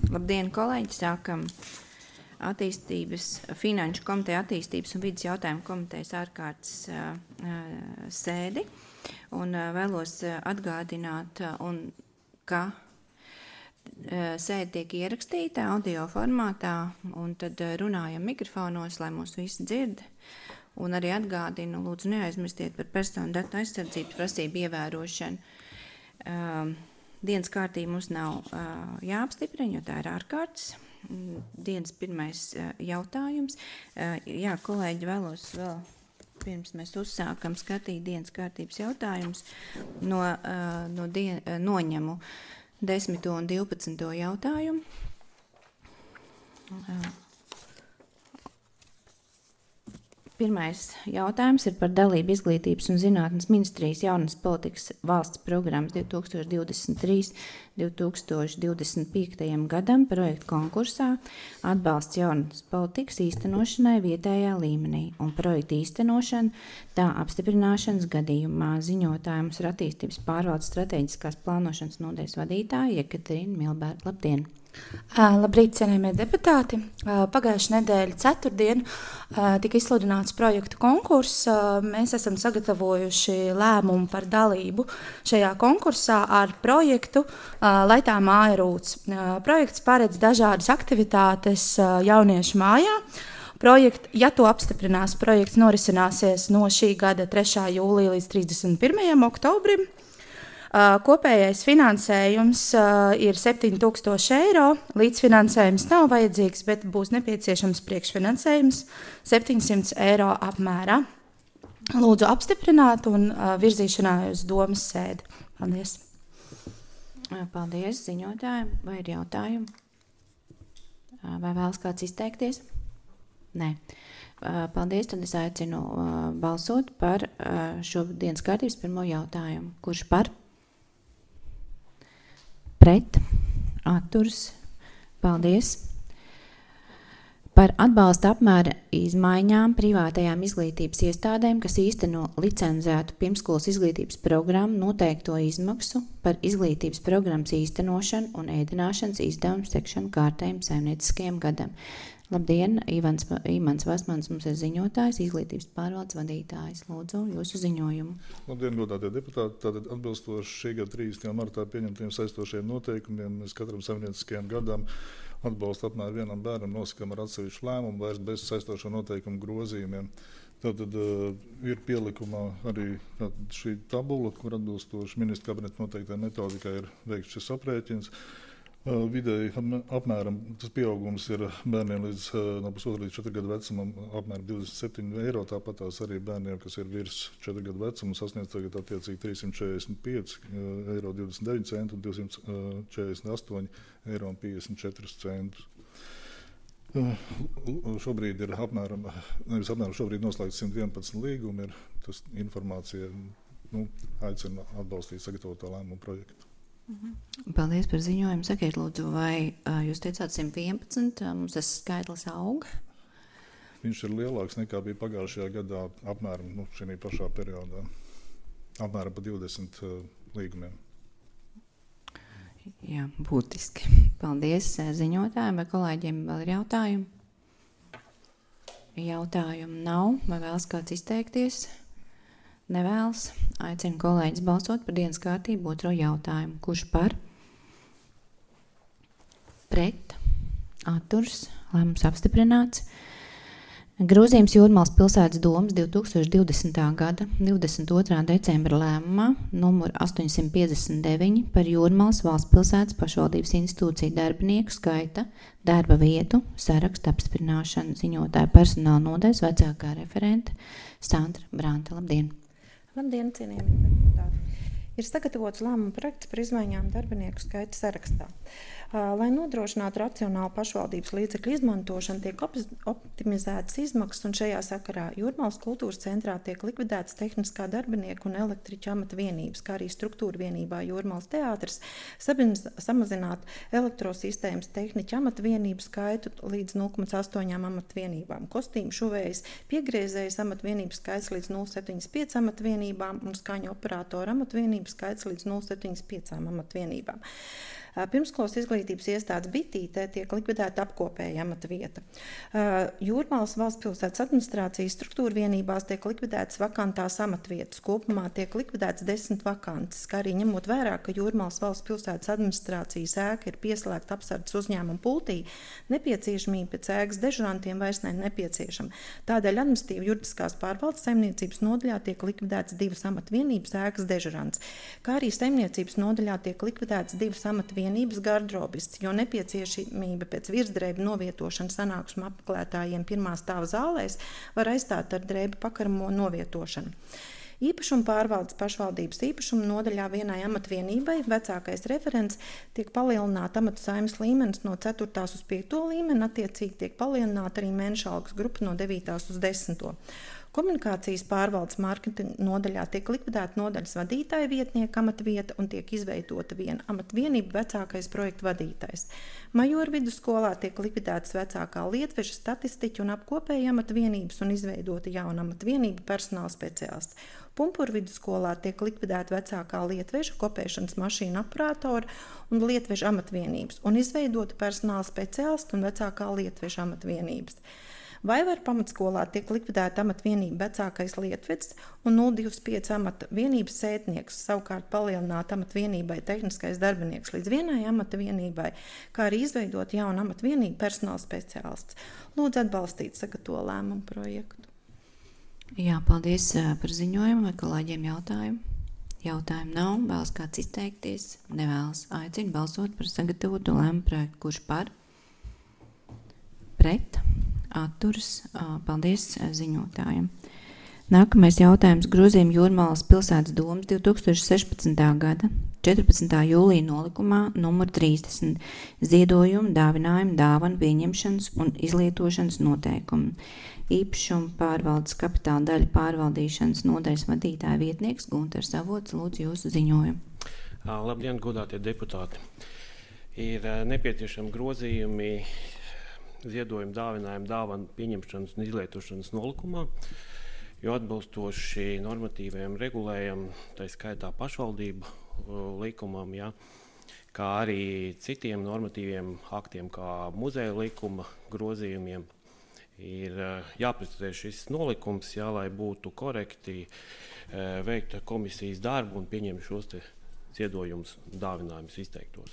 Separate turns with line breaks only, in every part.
Labdien, kolēģi! Sākam Finanšu komiteja attīstības un vidas jautājumu komitejas ārkārtas sēdi. Un vēlos atgādināt, ka sēde tiek ierakstīta audio formātā, un tad runājam mikrofonos, lai mūs visi dzird. Un arī atgādinu, lūdzu neaizmirstiet par personu datu aizsardzības prasību ievērošanu. Dienas kārtība mums nav jāapstiprina, jo tā ir ārkārtas. Dienas pirmais jautājums. Jā, kolēģi, vēlos vēl, pirms mēs uzsākam skatīt dienas kārtības jautājumus, noņemu 10. un 12. jautājumu. Pirmais jautājums ir par dalību Izglītības un zinātnes ministrijas jaunas politikas valsts programmas 2023–2025. gadam projektu konkursā atbalsts jaunas politikas īstenošanai vietējā līmenī un projektu īstenošana tā apstiprināšanas gadījumā. Ziņotājums ir attīstības pārvaldes strateģiskās plānošanas nodaļas vadītāja Jekaterīna Milbērta. Labdien!
Labrīt, cienījamie deputāti! Pagājušā nedēļa ceturtdien tika izsludināts projektu konkurss. Mēs esam sagatavojuši lēmumu par dalību šajā konkursā ar projektu Lai tā māja rūc. Projekts paredz dažādas aktivitātes jauniešu mājā. Ja to apstiprinās, projekts norisināsies no šī gada 3. jūlija līdz 31. oktobrim. Kopējais finansējums ir 7,000 eiro. Līdzfinansējums nav vajadzīgs, bet būs nepieciešams priekšfinansējums 700 eiro apmērā. Lūdzu apstiprināt un virzīšanā uz domas sēdi. Paldies!
Paldies ziņotājiem. Vai ir jautājumi? Vai vēlas kāds izteikties? Nē. Paldies, tad es aicinu balsot par šo dienas kārtības pirmo jautājumu. Kurš par? Pret, atturs, paldies. Par atbalsta apmēra izmaiņām privātajām izglītības iestādēm, kas īsteno licencētu pirmskolas izglītības programmu noteikto izmaksu par izglītības programmas īstenošanu un ēdināšanas izdevumu sekšanu kārtējumu saimnieciskajam gadam. Labdien, Imants Vasmans mums ir ziņotājs, izglītības pārvaldes vadītājs. Lūdzu, jūsu ziņojumu.
Labdien, godātie deputāti. Tātad atbilstoši šī gada 30. martā pieņemtiem saistošiem noteikumiem, mēs katram saimnieciskajam gadam atbalstu apmēram vienam bērnam nosakām ar atsevišķu lēmumu vairs bez saistošo noteikumu grozījumiem. Tātad ir pielikumā arī šī tabula, kur atbilstoši ministra kabineta noteiktajai metodikai ir veikts šis aprēķins. Vidēji apmēram tas pieaugums ir bērniem no 1,5 līdz 4 gadu vecumam apmēram 27 eiro, tāpat tās arī bērniem, kas ir virs 4 gadu vecuma, sasniedz tagad attiecīgi 345 eiro 29 centu un 248 eiro un 54 centus. Šobrīd ir šobrīd noslēgts 111 līgumi, ir tas informācija, aicina atbalstīt sagatavotā lēmuma projektu.
Paldies par ziņojumu. Sakiet, lūdzu, vai jūs teicāt 111, mums tas skaitlis aug?
Viņš ir lielāks nekā bija pagājušajā gadā, apmēram šī pašā periodā, apmēram pa 20 līgumiem.
Jā, būtiski. Paldies ziņotājiem, vai kolēģiem vēl ir jautājumi? Jautājumu nav, vai vēlas kāds izteikties? Nevēlas. Aicinu kolēģis balsot par dienas kārtību otro jautājumu. Kurš par? Pret, atturs, lēmums apstiprināts. Grozījums Jūrmalas pilsētas domas 2020. gada 22. decembra lēmumā numur 859 par Jūrmalas valsts pilsētas pašvaldības institūciju darbinieku skaita darba vietu sarakstu apstiprināšanu. Ziņotāja personāla nodaļas vecākā referente Sandra Brante. Labdien!
Labdien, cienījamie deputāti! Ir sagatavots lēmuma projekts par izmaiņām darbinieku skaita sarakstā. Lai nodrošinātu racionālu pašvaldības līdzekļu izmantošanu, tiek optimizētas izmaksas, un šajā sakarā Jūrmalas kultūras centrā tiek likvidētas tehniskā darbinieku un elektriķa amata vienības, kā arī struktūra vienībā Jūrmalas teātris, samazināt elektrosistēmas tehniķa amata vienību skaitu līdz 0,8 amata vienībām, kostīmu šuvējas, piegriezējas amata vienības skaits līdz 0,75 amata vienībām un skaņu operātora amata vienības skaits līdz 0,75 amata vienībām. Pirmskolas izglītības iestādes Bitītē tiek likvidēta apkopēja amata vieta. Jūrmalas valsts pilsētas administrācijas struktūra vienībās tiek likvidētas vakantās amatvietas. Kopumā tiek likvidētas 10 vakances, kā arī ņemot vērā, ka Jūrmalas valsts pilsētas administrācijas ēka ir pieslēgta apsardzes uzņēmuma pultī, nepieciešamība pēc ēkas dežurantiem vairs nepieciešama. Tādēļ administratīva juridiskās pārvaldes saimniecības nodaļā tiek likvidētas 2 amatvienības ēkas dežurants, kā arī saimniecības nodaļā tiek likvidētas 2 amatvienības garderobists, jo nepieciešamība pēc virsdrēbu novietošanas sanāksmu apmeklētājiem pirmā stāva zālēs var aizstāt ar drēbu pakaramo novietošanu. Īpašuma pārvaldes pašvaldības īpašuma nodaļā vienai amatvienībai vecākais referents tiek palielināta amatu saimnes līmenis no 4. uz 5. līmeni, attiecīgi tiek palielināta arī mēneša algas grupa no 9. uz 10. Komunikācijas pārvaldes mārketinga nodaļā tiek likvidēta nodaļas vadītāja vietnieka amata vieta un tiek izveidota viena amatvienība vecākais projektu vadītājs. Majoru vidusskolā tiek likvidētas vecākā lietveža statistiķa un apkopēja amatvienības un izveidota jauna amatvienība personāla speciālists. Pumpuru vidusskolā tiek likvidēta vecākā lietveža, kopēšanas mašīna operātora un lietveža amatvienības un izveidota personāla speciālists un vecākā lietveža amatvienības. Vaivaru pamatskolā tiek likvidēta amatvienība vecākais lietvedis un 025 amatvienības sētnieks, savukārt palielināta amatvienībai tehniskais darbinieks līdz vienai amatvienībai, kā arī izveidot jaunu amatvienību personāla speciālists. Lūdzu atbalstīt sagatavo lēmumu projektu.
Jā, paldies par ziņojumu. Vai kolēģiem jautājumu? Jautājumu nav. Vēlas kāds izteikties? Nevēlas. Aicinu balsot par sagatavotu lēmumu projektu. Kurš par? Pret? Atturas. Paldies ziņotājiem. Nākamais jautājums grozījuma Jūrmalas pilsētas domas 2016. gada 14. jūlija nolikumā numur 30 ziedojumu, dāvinājumu, dāvanu pieņemšanas un izlietošanas noteikumu. Īpašuma pārvaldes kapitāla daļa pārvaldīšanas nodaļas vadītāja vietnieks Gunters Avots, lūdzu jūsu ziņojumu.
Labdien, godātie deputāti. Ir nepieciešami grozījumi ziedojumu, dāvinājumu, dāvanu pieņemšanas un izlietošanas nolikumā, jo atbilstoši normatīviem regulējam, tā skaitā pašvaldību likumam, kā arī citiem normatīviem aktiem, kā muzeja likuma grozījumiem, ir jāprecizē šis nolikums, lai būtu korekti veikta komisijas darbu un pieņemt šos ziedojumus, dāvinājumus izteiktos.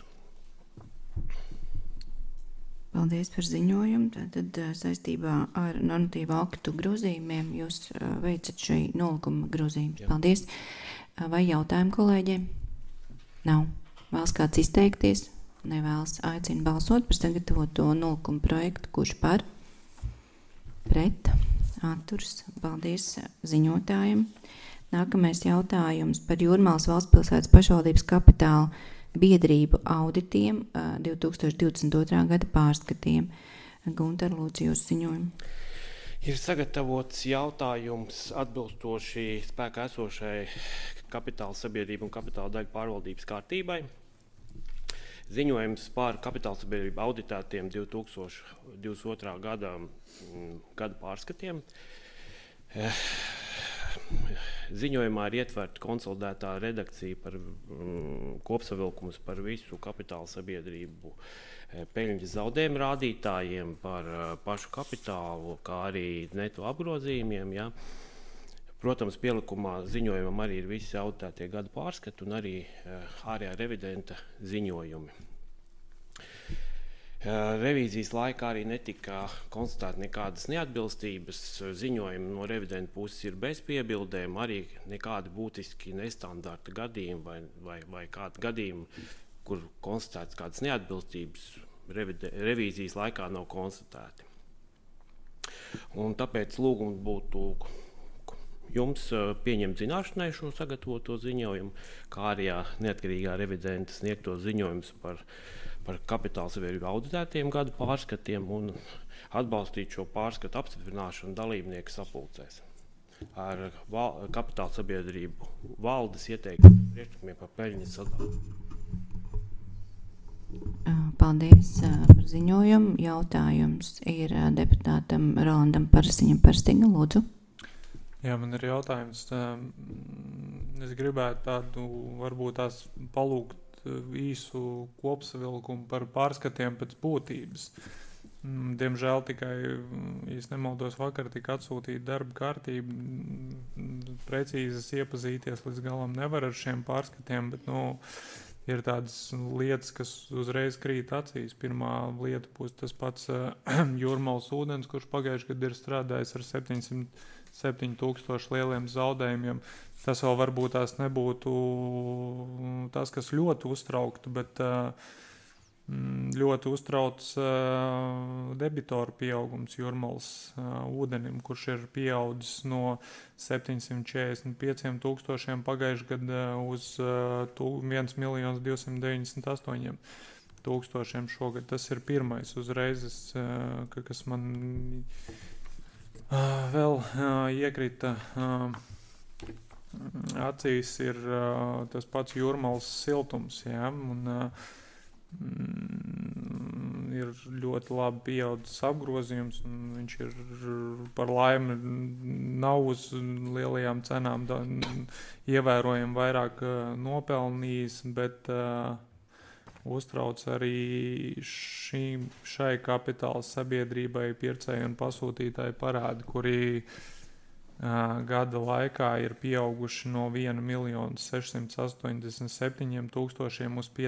Paldies par ziņojumu. Tātad saistībā ar normatīvu aktu grozījumiem jūs veicat šī nolikuma grozījumus. Paldies. Vai jautājumu kolēģiem? Nav. Vēlas kāds izteikties? Nevēlas. Aicinu balsot par sagatavoto nolikuma projektu. Kurš par? Pret? Atturs. Paldies ziņotājiem. Nākamais jautājums par Jūrmalas valsts pilsētas pašvaldības kapitāla biedrību auditiem 2022. gada pārskatiem. Gunter, lūdzu jūsu ziņojumu.
Ir sagatavots jautājums atbilstoši spēkā esošai kapitāla sabiedrību un kapitāla daļu pārvaldības kārtībai. Ziņojums par kapitāla sabiedrību auditētiem 2022. gada pārskatiem. Ziņojumā ir ietverta konsolidētā redakcija par kopsavilkums par visu kapitāla sabiedrību peļņas zaudējumu rādītājiem, par pašu kapitālu, kā arī neto apgrozījumiem. Protams, pielikumā ziņojumam arī ir visi auditētie gada pārskati un arī ārējā revidenta ziņojumi. Revīzijas laikā arī netika konstatēta nekādas neatbilstības. Ziņojumi no revidenta puses ir bez piebildēm, arī nekādi būtiski nestandarta gadījumi vai kādi gadījumi, kur konstatētas kādas neatbilstības, revīzijas laikā nav konstatēti. Un tāpēc lūgums būtu jums pieņemt zināšanai šo sagatavoto ziņojumu, kā arī neatkarīgā revidenta sniegto ziņojumus par kapitāla sabiedrību auditētiem gadu pārskatiem un atbalstīt šo pārskatu apstiprināšanu dalībnieku sapulcēs ar kapitāla sabiedrību valdes ieteikumu priekšlikumiem par peļņas sadalījumu.
Paldies par ziņojumu. Jautājums ir deputātam Rolandam Parasiņam, lūdzu.
Jā, man ir jautājums. Es gribētu tādu, varbūt tās palūgt īsu kopsavilkumu par pārskatiem pēc būtības. Diemžēl tikai, ja nemaldos, vakar tika atsūtīta darba kārtība, precīzas iepazīties līdz galam nevar ar šiem pārskatiem, bet, ir tādas lietas, kas uzreiz krīt acīs. Pirmā lieta būs tas pats Jūrmalas ūdens, kurš pagājuši gadu ir strādājis ar 7,000 lieliem zaudējumiem. Tas vēl varbūt tās nebūtu tas, kas ļoti uztrauktu, bet ļoti uztrauc debitoru pieaugums Jūrmalas ūdenim, kurš ir pieaudzis no 745,000 pagājušajā gadā uz 1,298,000 šogad. Tas ir pirmais uzreiz, kas man vēl iekrita acīs, ir tas pats Jūrmalas siltums, jā, un ir ļoti labi pieaudzis apgrozījums, un viņš ir par laimi nav uz lielajām cenām ievērojami vairāk nopelnījis, bet uztrauc arī šai kapitāla sabiedrībai pircēji un pasūtītāji parādi, kuri gada laikā ir pieauguši no 1,687,000 uz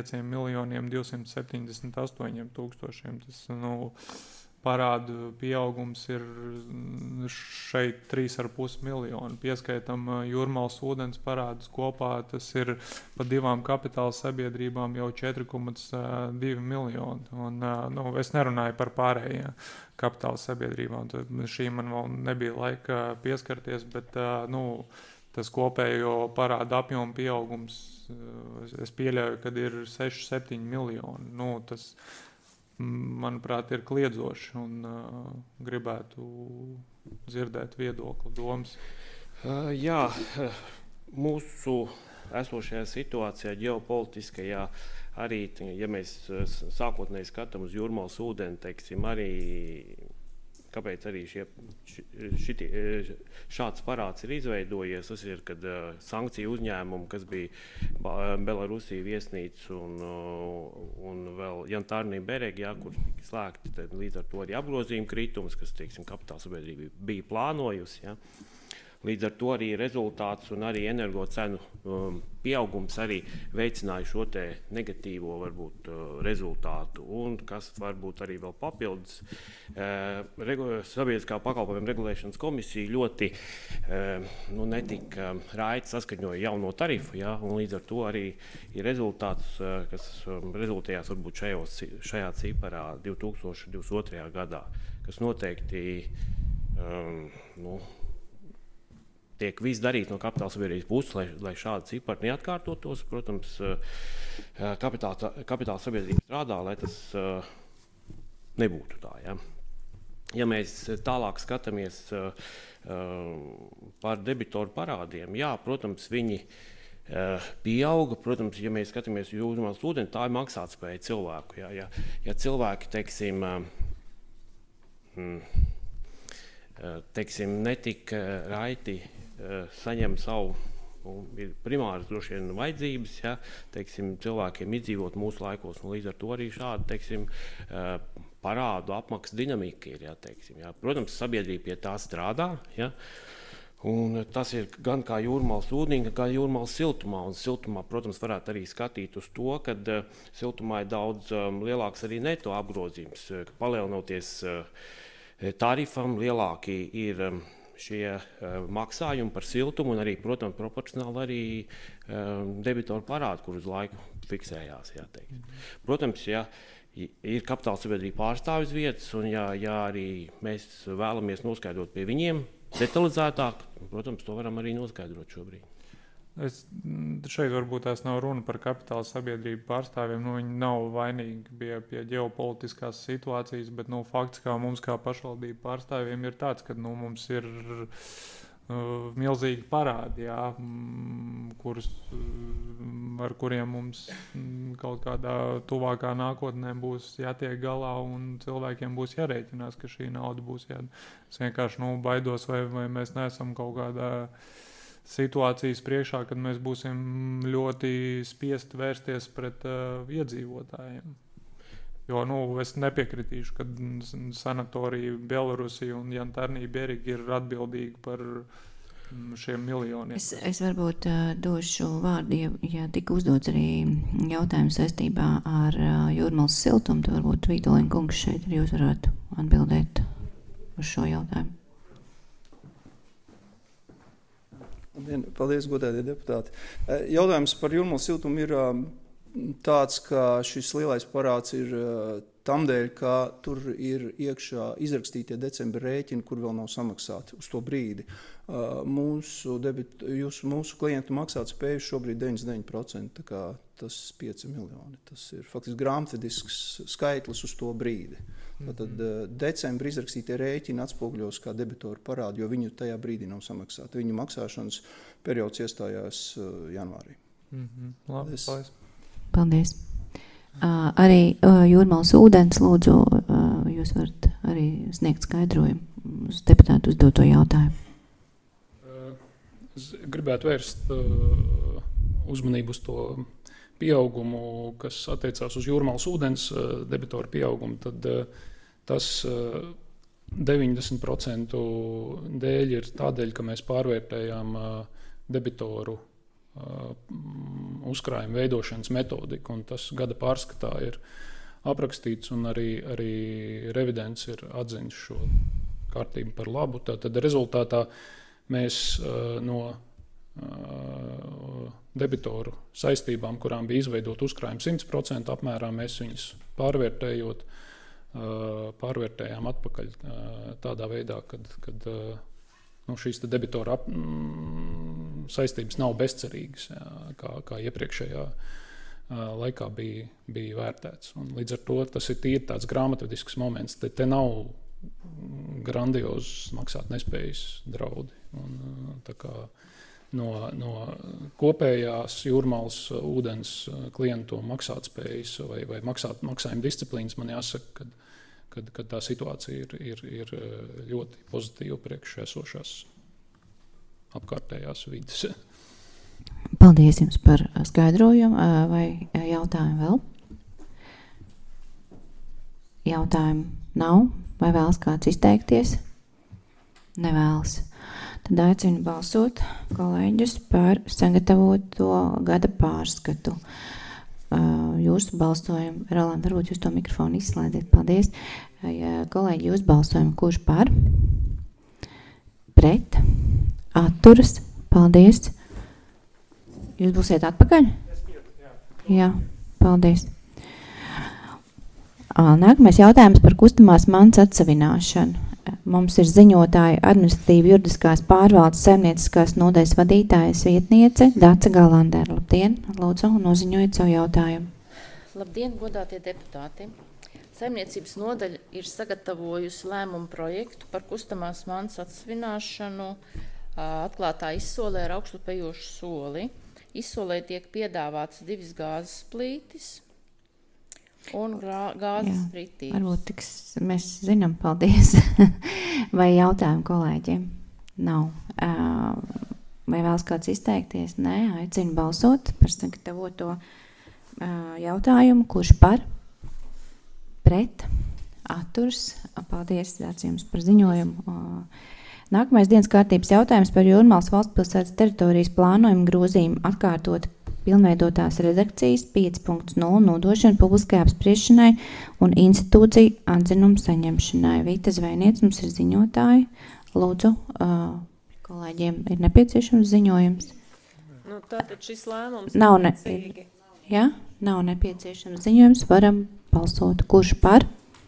5,278,000. Tas, parādu pieaugums ir šeit 3,5 miljoni. Pieskaitam Jūrmalas ūdens parādus kopā, tas ir pa divām kapitāla sabiedrībām jau 4,2 miljoni. Un, es nerunāju par pārējām kapitāla sabiedrībām. Tad šī man vēl nebija laika pieskarties, bet tas kopējo parādu apjomu pieaugums, es pieļauju, kad ir 6-7 miljoni. Tas, manuprāt, ir kliedzoši, un gribētu dzirdēt viedokli, domas.
Jā, mūsu esošajā situācijā, ģeopolitiskajā, arī, ja mēs sākotnēji skatām uz Jūrmalas ūdeni, teiksim, arī kāpēc arī šāds parāds ir izveidojies. Tas ir, kad sankciju uzņēmumi, kas bija Belarusija viesnīca un vēl Jantarnija Beregijā, kur slēgti, tad līdz ar to arī apgrozījuma kritums, kas, teiksim, kapitāla sabiedrība bija plānojusi. Ja. Līdz ar to arī rezultāts un arī energo cenu pieaugums arī veicināja šo te negatīvo varbūt rezultātu. Un kas varbūt arī vēl papildus, Sabiedriskā pakalpojuma regulēšanas komisija ļoti netika raiti saskaņoja jauno tarifu, ja, un līdz ar to arī ir rezultāts, kas rezultējās varbūt šajā ciparā 2022. gadā, kas noteikti tiek viss darīts no kapitāla sabiedrības puses, lai šādi cipari neatkārtotos. Protams, kapitāla sabiedrība strādā, lai tas nebūtu tā. Ja, ja mēs tālāk skatāmies par debitoru parādiem, jā, protams, viņi pieauga. Protams, ja mēs skatāmies Jūrmalas ūdeni, tā ir maksātspēja cilvēku. Ja cilvēki, teiksim, netik raiti saņem savu, ir primāras droši vien vajadzības, ja, teiksim, cilvēkiem izdzīvot mūsu laikos, un līdz ar to arī šāda, teiksim, parādu apmaksas dinamika ir, ja, teiksim, ja. Protams, sabiedrība pie tā strādā, ja, un tas ir gan kā Jūrmalas ūdeņi, gan Jūrmalas siltumā, un siltumā, protams, varētu arī skatīt uz to, kad siltumā ir daudz lielāks arī neto apgrozījums, palielinoties tarifam, lielāki ir šie maksājumi par siltumu un arī, protams, proporcionāli arī debitoru parādi, kur uz laiku fiksējās. Jā, protams, ja ir kapitāla sabiedrība pārstāvis vietas, un ja arī mēs vēlamies noskaidrot pie viņiem detalizētāk, protams, to varam arī noskaidrot šobrīd.
Šeit varbūt tās nav runa par kapitāla sabiedrību pārstāvjiem. Viņi nav vainīgi pie ģeopolitiskās situācijas, bet fakts, kā mums kā pašvaldību pārstāvjiem ir tāds, ka mums ir milzīgi parādi, jā, ar kuriem mums kaut kādā tuvākā nākotnē būs jātiek galā, un cilvēkiem būs jārēķinās, ka šī nauda būs. Es vienkārši baidos, vai mēs neesam kaut kādā situācijas priekšā, kad mēs būsim ļoti spiesti vērsties pret iedzīvotājiem. Jo, es nepiekritīšu, ka sanatorija Bielorusija un Jantarnī Berigi ir atbildīgi par šiem miljoniem.
Es varbūt došu vārdu, ja tika uzdots arī jautājums saistībā ar Jūrmalas siltumu, tad varbūt Vītolīna kungs šeit jūs varētu atbildēt uz šo jautājumu.
Paldies, godētie deputāti. Jautājums par Jūrmalas siltumu ir tāds, ka šis lielais parāds ir tam dēļ, ka tur ir iekšā izrakstītie decembra rēķini, kur vēl nav samaksāti uz to brīdi. Mūsu klientu maksāt spēju šobrīd 99%, tā kā tas 5 miljoni. Tas ir faktiski grāmatvedisks skaitlis uz to brīdi. Tad decembra izrakstītie rēķini atspoguļos kā debitoru parādu, jo viņu tajā brīdī nav samaksāti. Viņu maksāšanas periods iestājās janvārī.
Labi,
paldies. Arī Jūrmalas ūdens, lūdzu, jūs varat arī sniegt skaidrojumu uz deputātu uzdoto jautājumu.
Es gribētu vērst uzmanību uz to pieaugumu, kas attiecās uz Jūrmalas ūdens debitoru pieaugumu, tad tas 90% dēļ ir tādēļ, ka mēs pārvērtējām debitoru uzkrājuma veidošanas metodiku, un tas gada pārskatā ir aprakstīts, un arī revidents ir atzinis šo kārtību par labu. Tad rezultātā mēs no debitoru saistībām, kurām bija izveidot uzkrājumu 100% apmērā, mēs viņus pārvērtējām atpakaļ tādā veidā, kad šīs debitora saistības nav bezcerīgas, kā iepriekšējā laikā bija vērtēts. Un līdz ar to tas ir tīri tāds grāmatvedisks moments. Te nav grandiozs maksāt nespējas draudi. Un, tā kā no kopējās Jūrmalas ūdens klientu maksātspējas vai maksājuma disciplīnas man jāsaka, kad tā situācija ir ļoti pozitīva priekš esošās apkārtējās vides.
Paldies jums par skaidrojumu. Vai jautājumu vēl? Jautājumu nav? Vai vēlas kāds izteikties? Nevēlas. Tad aicinu balsot kolēģus par sagatavoto gada pārskatu. Jūsu balsojumu, Roland, varbūt jūs to mikrofonu izslēdziet, paldies. Kolēģi, jūs balsojumu, kurš par? Pret? Atturas? Paldies. Jūs būsiet atpakaļ? Jā, paldies. Nākamais jautājums par kustamās mantas atsavināšanu. Mums ir ziņotāja administratīva juridiskās pārvaldes saimnieciskās nodaļas vadītājas vietniece Dace Galandere. Labdien, lūdzu, noziņojiet savu jautājumu.
Labdien, godātie deputāti! Saimniecības nodaļa ir sagatavojusi lēmumu projektu par kustamās mantas atsavināšanu atklātā izsolē ar augšupejošu soli. Izsolē tiek piedāvāts 2 gāzes plītis un gāzes pritības.
Varbūt mēs zinām, paldies. Vai jautājumu kolēģiem? Nav. Vai vēlas kāds izteikties? Nē, aicinu balsot par sagatavoto jautājumu, kurš par? Pret? Atturs? Paldies, jums par ziņojumu. Nākamais dienas kārtības jautājums par Jūrmalas valstspilsētas teritorijas plānojumu grozījumu atkārtot pilnveidotās redakcijas 5.0 nodošana publiskajā apspriešanai un institūciju atzinumu saņemšanai. Vīta Zvejniec mums ir ziņotāji. Lūdzu, kolēģiem ir nepieciešams ziņojums.
Tātad šis lēmums
nav nepieciešams ziņojums. Varam balsot. Kurš par?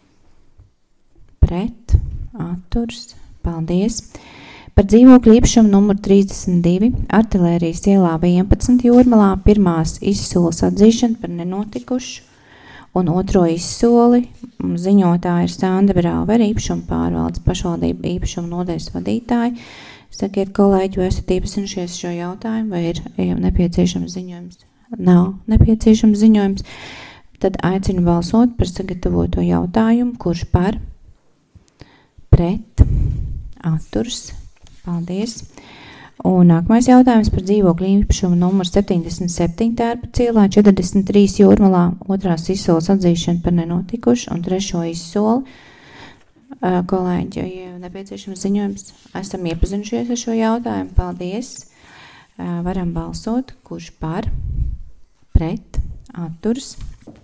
Pret? Atturs? Paldies. Par dzīvokļu īpašumu numur 32 Artilērijas ielā 11 Jūrmalā pirmās izsoles atzīšana par nenotikušu un otro izsoli ziņotāja ir Sanda Brāvera īpašuma pārvaldes pašvaldība īpašuma nodaļas vadītāja. Sakiet, kolēģi, vai esat iepazinušies šo jautājumu, vai ir nepieciešams ziņojums? Nav nepieciešams ziņojums. Tad aicinu balsot par sagatavoto jautājumu, kurš par? Pret? Atturs? Paldies. Un nākamais jautājums par dzīvokļu īpašumu numuru 77 Tērpa ielā, 43 Jūrmalā, otrās izsoles atzīšana par nenotikušu un trešo izsoli. Kolēģi, ja nepieciešams ziņojums, esam iepazinušies ar šo jautājumu. Paldies! Varam balsot, kurš par, pret, atturs.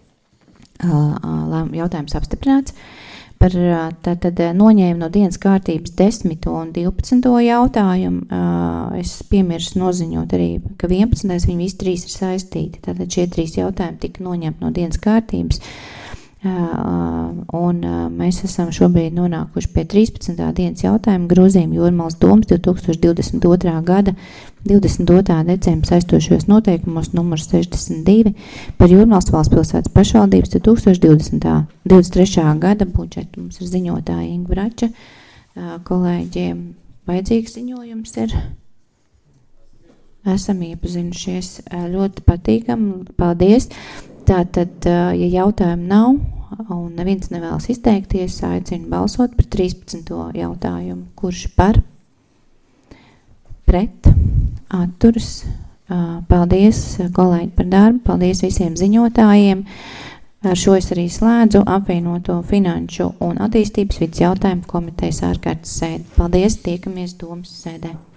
Jautājums apstiprināts. Par tad noņēmu no dienas kārtības 10. un 12. jautājumu. Es piemirstu noziņot arī, ka 11. viņi visi 3 ir saistīti. Tātad šie 3 jautājumi tika noņemti no dienas kārtības. Un mēs esam šobrīd nonākuši pie 13. dienas jautājuma grozījuma Jūrmalas domas 2022. gada 22. decembra saistošajos noteikumos numurs 62 par Jūrmalas valstspilsētas pašvaldības 2023. gada budžetu. Mums ir ziņotāja Inga Brača. Kolēģiem vajadzīgs ziņojums ir. Esam iepazinušies. Ļoti patīkam. Paldies. Tātad, ja jautājumu nav un neviens nevēlas izteikties, aicinu balsot par 13. jautājumu. Kurš par? Pret? Atturas? Paldies, kolēģi, par darbu. Paldies visiem ziņotājiem. Ar šo es arī slēdzu apvienoto finanšu un attīstības vides jautājumu komitejas ārkārtas sēdi. Paldies, tiekamies domas sēdē.